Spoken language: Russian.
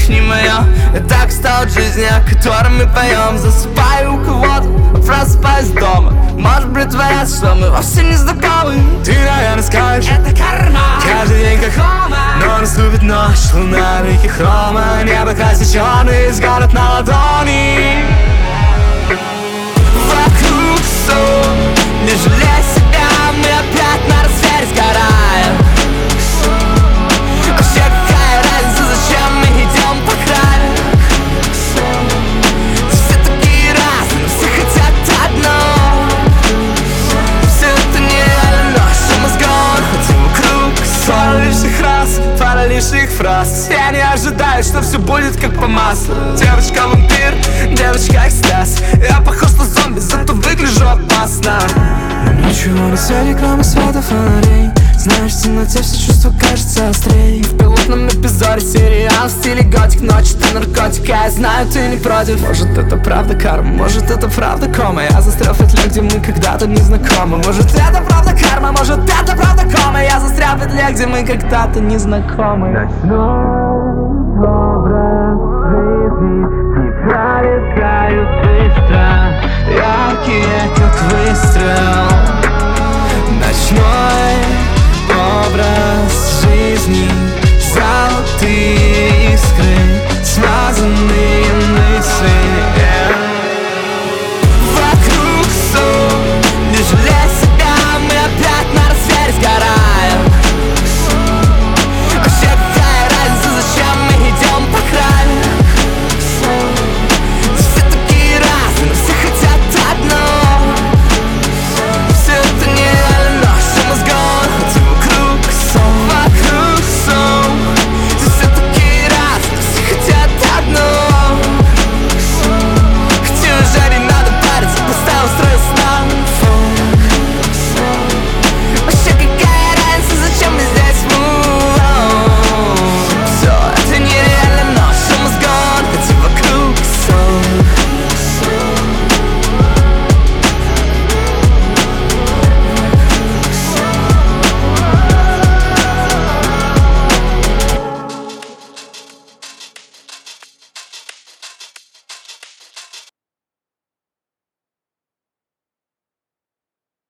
их не моё. Я так устал от жизни, о которой мы поем. Засыпаю у кого-то, а просыпаюсь дома. Может притворяться, что мы вовсе не знакомы. Ты, наверное, скажешь, это карма. каждый день как Хома. но наступит ночь, луна, веки хрома. Небо рассечённый, сгорят на ладони. Вокруг сон, не жалей себя, мы опять на рассвете сгораем. Вообще какая разница, зачем мы идем по краю? Все такие разные, все хотят одно. Все это нереально, ночью мозгом ходим вокруг Пара лишних раз, пара лишних фраз. Я не ожидаю, что все будет как по маслу. Девочка-вампир, девочка-экстаз. Я похож на зомби, зато выгляжу опасно. Но ничего, но все реклама света фонарей. Знаешь, в темноте все чувства кажется острей. в пилотном эпизоде сериал в стиле готик. Ночь ты наркотик, я знаю, ты не против. Может это правда карма, может это правда кома. Я застрял в петле, где мы когда-то не знакомы. Может это правда карма, может это правда кома. Я застрял в петле, где мы когда-то не знакомы. Ночной образ жизни